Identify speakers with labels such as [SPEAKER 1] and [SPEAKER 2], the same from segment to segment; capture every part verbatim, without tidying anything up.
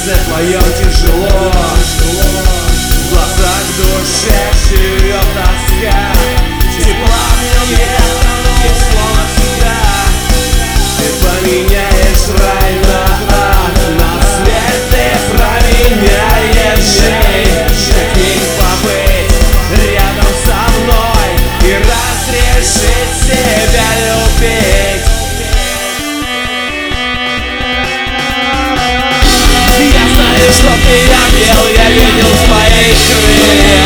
[SPEAKER 1] сердце твоем тяжело, в глазах душе живет тоска. Тепла в нем нет, и словно всегда ты поменяешь рай на ад, на свет ты променяешь жизнь. Как не побыть рядом со мной и разрешить себя любить. Я знаю, что ты ангел, я видел твои крылья.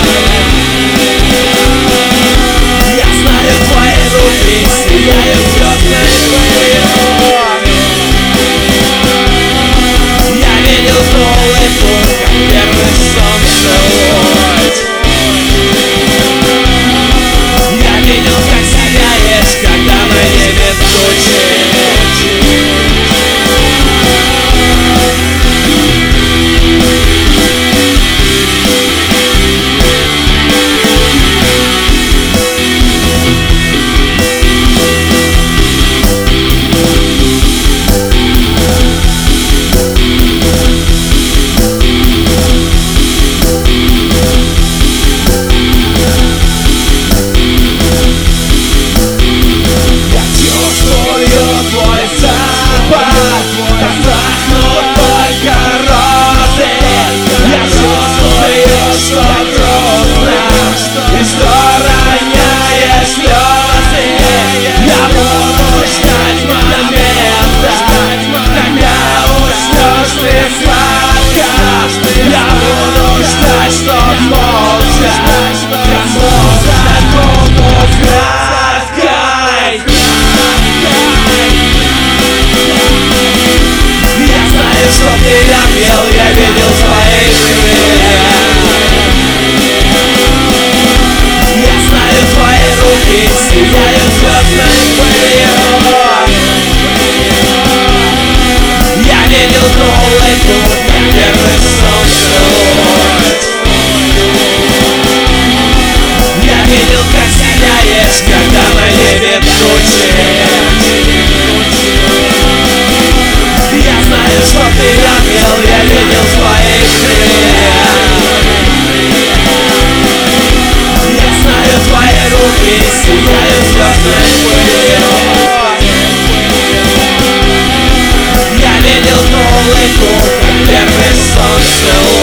[SPEAKER 1] Я знаю, твои руки сияют звездной пылью. Я видел твой путь, как первый солнцелуч. Я видел, как сияешь, когда на небе тучи. Я видел свои крылья. Я знаю, твои руки сияют звездной пылью. Я видел новый путь, как первый солнцелуч. Я видел, как сияешь, когда на небе тучи. Я знаю, что ты ангел, я видел твои крылья. Я знаю, твои руки сияют звездной пылью. Я видел новый путь, как первый солнцелуч.